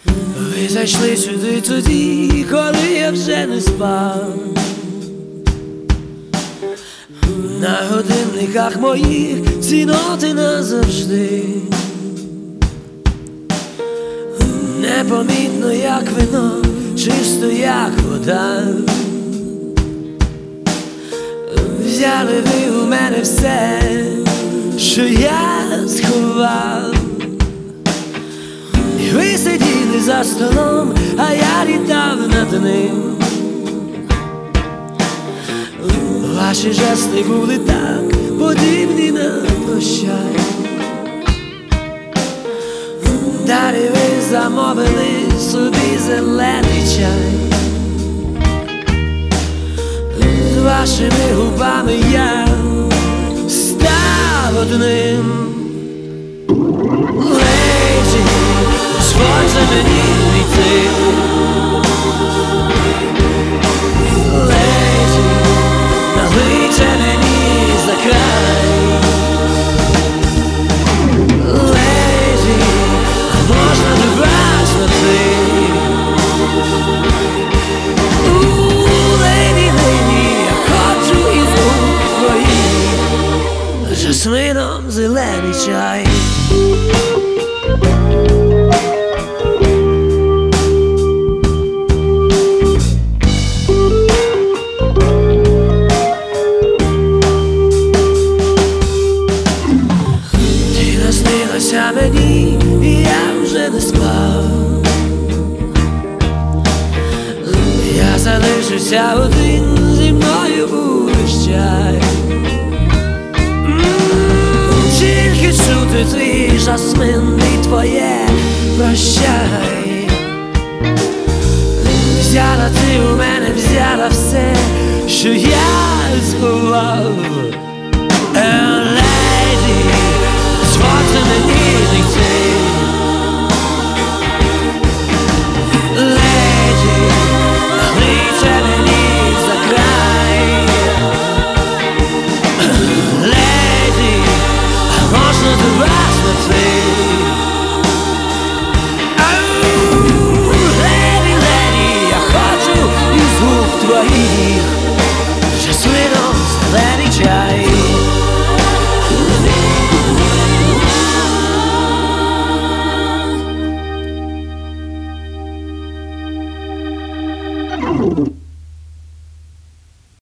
Ви зайшли сюди тоді, коли я вже не спав. На годинниках моїх ці ноти назавжди. Непомітно, як вино, чисто, як вода. Взяли ви у мене все, що я сховав. І ви сиділи за столом, а я літав над ним. Ваші жести були так подібні на прощай. Далі ви замовили собі зелений чай. З вашими губами я став одним. Леді, дозвольте мені війти. Леді, налийте мені за край. Леді, а можна до вас на ти? Леді, леді, я хочу із рук твоїх жасмином зелений чай. Наснилася мені, і я вже не спав. Я залишився один, зі мною будеш чай. Тільки чути твій жасмин і твоє прощай. Взяла ти у мене, взяла все, що я сховав.